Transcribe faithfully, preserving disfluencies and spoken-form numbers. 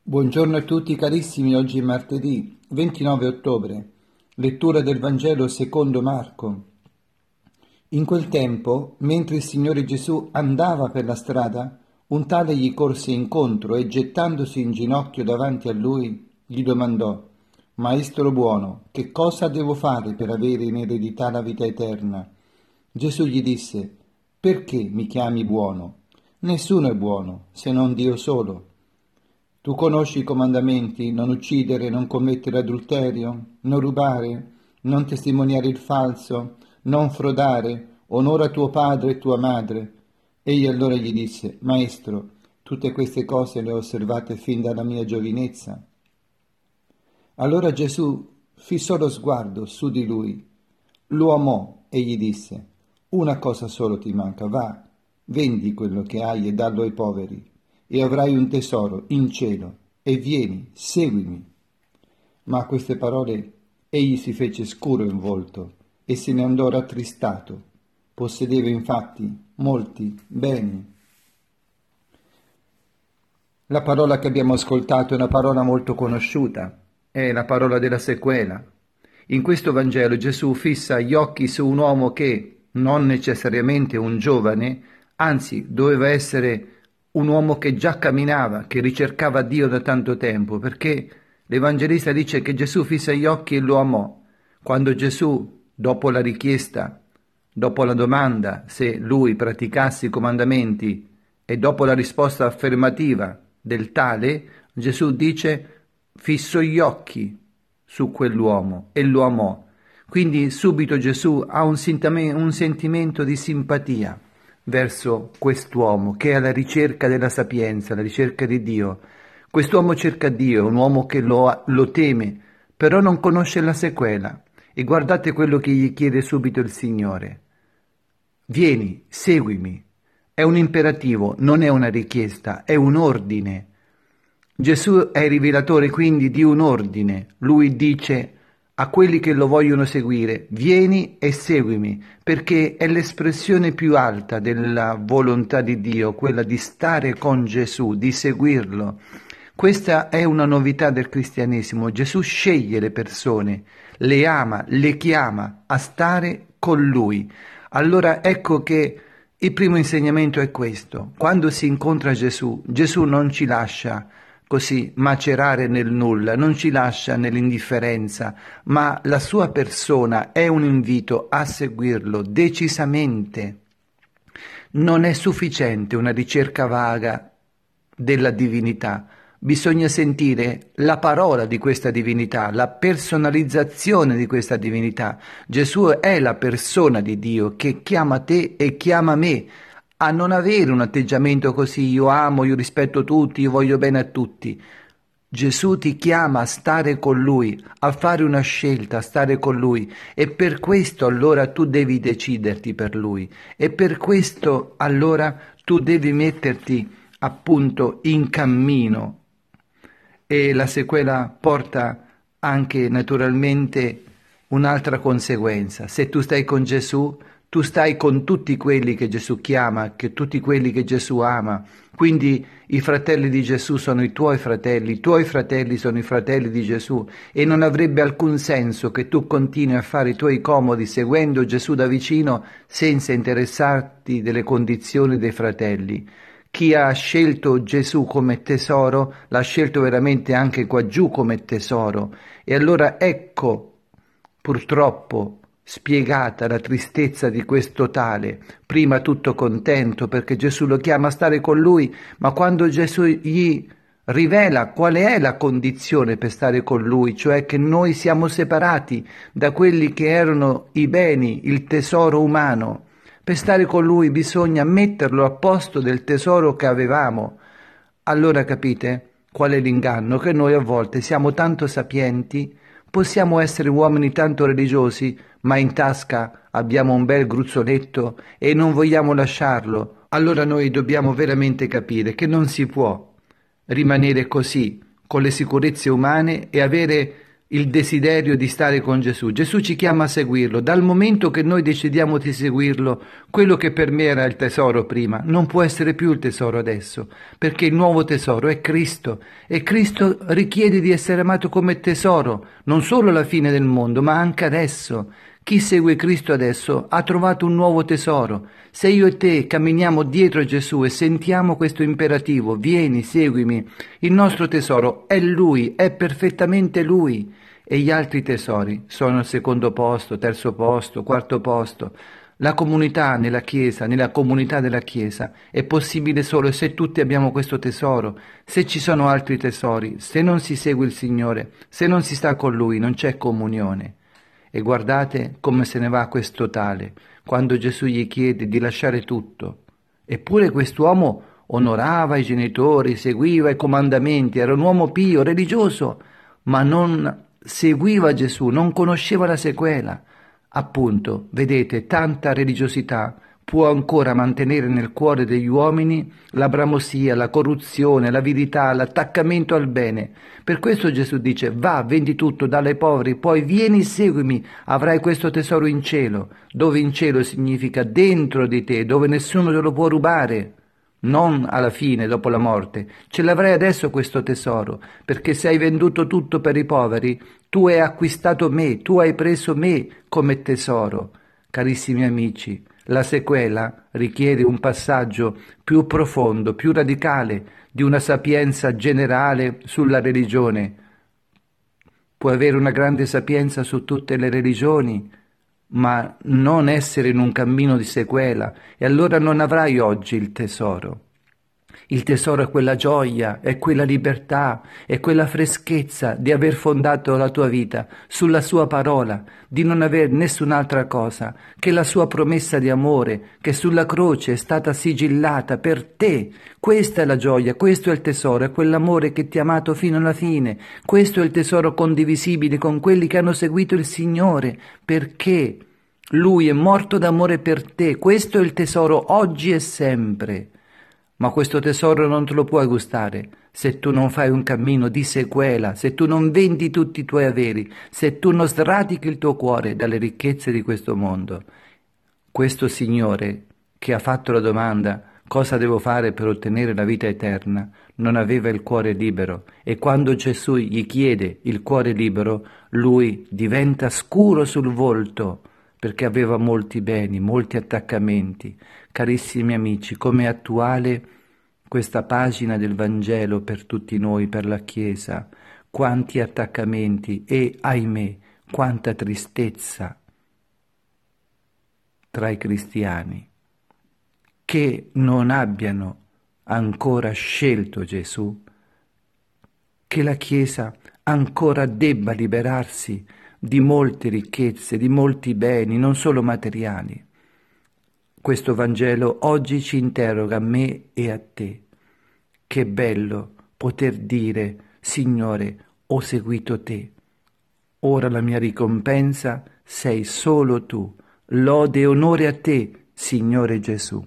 Buongiorno a tutti carissimi, oggi è martedì ventinove ottobre, lettura del Vangelo secondo Marco. In quel tempo, mentre il Signore Gesù andava per la strada, un tale gli corse incontro e gettandosi in ginocchio davanti a lui, gli domandò: Maestro buono, che cosa devo fare per avere in eredità la vita eterna? Gesù gli disse: Perché mi chiami buono? Nessuno è buono, se non Dio solo. Tu conosci i comandamenti: non uccidere, non commettere adulterio, non rubare, non testimoniare il falso, non frodare, onora tuo padre e tua madre. Egli allora gli disse: Maestro, tutte queste cose le ho osservate fin dalla mia giovinezza. Allora Gesù fissò lo sguardo su di lui, lo amò e gli disse: Una cosa solo ti manca, va, vendi quello che hai e dallo ai poveri, e avrai un tesoro in cielo, e vieni, seguimi. Ma a queste parole egli si fece scuro in volto e se ne andò rattristato. Possedeva infatti molti beni. La parola che abbiamo ascoltato è una parola molto conosciuta, è la parola della sequela. In questo Vangelo Gesù fissa gli occhi su un uomo che, non necessariamente un giovane, anzi doveva essere un uomo che già camminava, che ricercava Dio da tanto tempo, perché l'Evangelista dice che Gesù fissa gli occhi e lo amò. Quando Gesù, dopo la richiesta, dopo la domanda se lui praticasse i comandamenti e dopo la risposta affermativa del tale, Gesù dice: fissò gli occhi su quell'uomo e lo amò. Quindi subito Gesù ha un, un sentimento di simpatia verso quest'uomo che è alla ricerca della sapienza, alla ricerca di Dio. Quest'uomo cerca Dio, un uomo che lo, lo teme, però non conosce la sequela. E guardate quello che gli chiede subito il Signore: vieni, seguimi. È un imperativo, non è una richiesta, è un ordine. Gesù è il rivelatore quindi di un ordine. Lui dice a quelli che lo vogliono seguire: vieni e seguimi, perché è l'espressione più alta della volontà di Dio, quella di stare con Gesù, di seguirlo. Questa è una novità del cristianesimo. Gesù sceglie le persone, le ama, le chiama a stare con Lui. Allora ecco che il primo insegnamento è questo: quando si incontra Gesù, Gesù non ci lascia così macerare nel nulla, non ci lascia nell'indifferenza, ma la sua persona è un invito a seguirlo decisamente. Non è sufficiente una ricerca vaga della divinità, bisogna sentire la parola di questa divinità, la personalizzazione di questa divinità. Gesù è la persona di Dio che chiama te e chiama me a non avere un atteggiamento così: io amo, io rispetto tutti, io voglio bene a tutti. Gesù ti chiama a stare con Lui, a fare una scelta, a stare con Lui, e per questo allora tu devi deciderti per Lui, e per questo allora tu devi metterti appunto in cammino. E la sequela porta anche naturalmente un'altra conseguenza: se tu stai con Gesù, tu stai con tutti quelli che Gesù chiama, che tutti quelli che Gesù ama. Quindi i fratelli di Gesù sono i tuoi fratelli, i tuoi fratelli sono i fratelli di Gesù, e non avrebbe alcun senso che tu continui a fare i tuoi comodi seguendo Gesù da vicino senza interessarti delle condizioni dei fratelli. Chi ha scelto Gesù come tesoro l'ha scelto veramente anche qua giù come tesoro. E allora ecco purtroppo spiegata la tristezza di questo tale, prima tutto contento perché Gesù lo chiama a stare con lui, ma quando Gesù gli rivela qual è la condizione per stare con lui, cioè che noi siamo separati da quelli che erano i beni, il tesoro umano, per stare con lui bisogna metterlo a posto del tesoro che avevamo. Allora capite qual è l'inganno? Che noi a volte siamo tanto sapienti, possiamo essere uomini tanto religiosi, ma in tasca abbiamo un bel gruzzoletto e non vogliamo lasciarlo. Allora noi dobbiamo veramente capire che non si può rimanere così, con le sicurezze umane, e avere il desiderio di stare con Gesù. Gesù ci chiama a seguirlo. Dal momento che noi decidiamo di seguirlo, quello che per me era il tesoro prima, non può essere più il tesoro adesso, perché il nuovo tesoro è Cristo, e Cristo richiede di essere amato come tesoro, non solo alla fine del mondo, ma anche adesso. Chi segue Cristo adesso ha trovato un nuovo tesoro. Se io e te camminiamo dietro Gesù e sentiamo questo imperativo, vieni, seguimi, il nostro tesoro è Lui, è perfettamente Lui. E gli altri tesori sono al secondo posto, terzo posto, quarto posto. La comunità nella Chiesa, nella comunità della Chiesa, è possibile solo se tutti abbiamo questo tesoro. Se ci sono altri tesori, se non si segue il Signore, se non si sta con Lui, non c'è comunione. E guardate come se ne va questo tale, quando Gesù gli chiede di lasciare tutto. Eppure quest'uomo onorava i genitori, seguiva i comandamenti, era un uomo pio, religioso, ma non seguiva Gesù, non conosceva la sequela. Appunto, vedete, tanta religiosità può ancora mantenere nel cuore degli uomini la bramosia, la corruzione, l'avidità, l'attaccamento al bene. Per questo Gesù dice: va, vendi tutto, dallo ai poveri, poi vieni, seguimi, avrai questo tesoro in cielo, dove in cielo significa dentro di te, dove nessuno te lo può rubare. Non alla fine, dopo la morte. Ce l'avrai adesso questo tesoro, perché se hai venduto tutto per i poveri, tu hai acquistato me, tu hai preso me come tesoro. Carissimi amici, la sequela richiede un passaggio più profondo, più radicale, di una sapienza generale sulla religione. Puoi avere una grande sapienza su tutte le religioni, ma non essere in un cammino di sequela, e allora non avrai oggi il tesoro. Il tesoro è quella gioia, è quella libertà, è quella freschezza di aver fondato la tua vita sulla sua parola, di non aver nessun'altra cosa che la sua promessa di amore che sulla croce è stata sigillata per te. Questa è la gioia, questo è il tesoro, è quell'amore che ti ha amato fino alla fine. Questo è il tesoro condivisibile con quelli che hanno seguito il Signore, perché Lui è morto d'amore per te. Questo è il tesoro oggi e sempre. Ma questo tesoro non te lo puoi gustare se tu non fai un cammino di sequela, se tu non vendi tutti i tuoi averi, se tu non sradichi il tuo cuore dalle ricchezze di questo mondo. Questo Signore che ha fatto la domanda cosa devo fare per ottenere la vita eterna, non aveva il cuore libero, e quando Gesù gli chiede il cuore libero, lui diventa scuro sul volto, perché aveva molti beni, molti attaccamenti. Carissimi amici, com'è attuale questa pagina del Vangelo per tutti noi, per la Chiesa, quanti attaccamenti e, ahimè, quanta tristezza tra i cristiani che non abbiano ancora scelto Gesù, che la Chiesa ancora debba liberarsi di molte ricchezze, di molti beni, non solo materiali. Questo Vangelo oggi ci interroga a me e a te. Che bello poter dire: Signore, ho seguito te. Ora la mia ricompensa sei solo tu. Lode e onore a te, Signore Gesù.